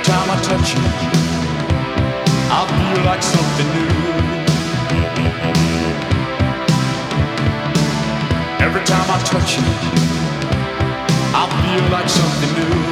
time I touch you, I feel like something new. Every time I touch you, I feel like something new.